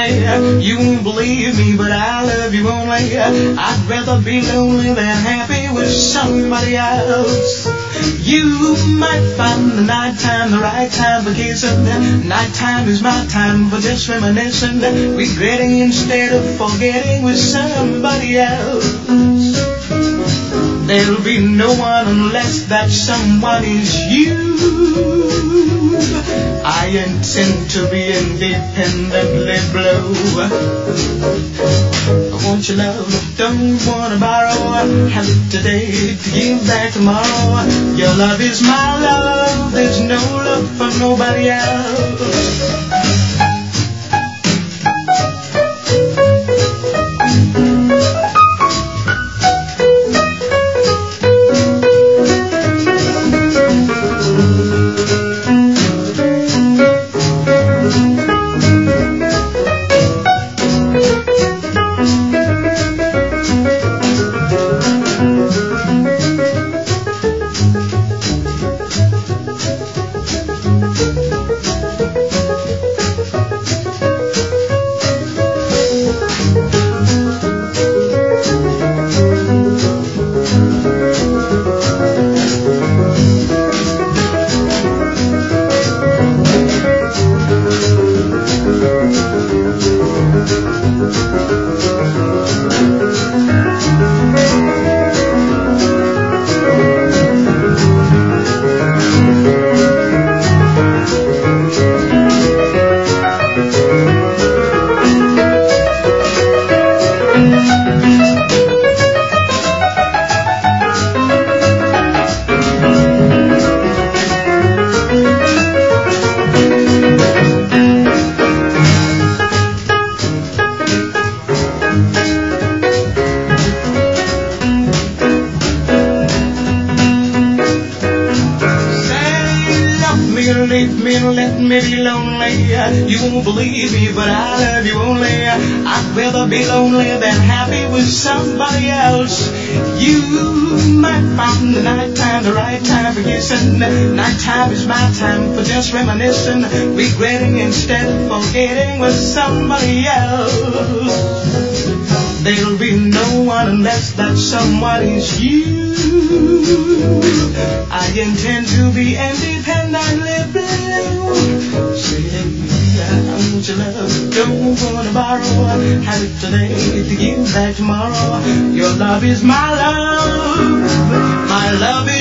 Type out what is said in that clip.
lonely. You won't believe me, but I love you only. I'd rather be lonely than happy with somebody else. You might find the nighttime the right time for kissing. Nighttime is my time for just reminiscing, regretting instead of forgetting with somebody else. There'll be no one unless that someone is you. I intend to be independently blue. I want your love, don't wanna borrow. Have it today to give back tomorrow. Your love is my love, there's no love for nobody else. Let me be lonely. You won't believe me, but I love you only. I'd rather be lonely than happy with somebody else. You might find the nighttime the right time for kissing. Nighttime is my time for just reminiscing, regretting instead of forgetting with somebody else. There'll be no one unless that someone is you. I intend to be independently blue. Say, I want your love, don't wanna borrow. Have it today to give back tomorrow. Your love is my love, my love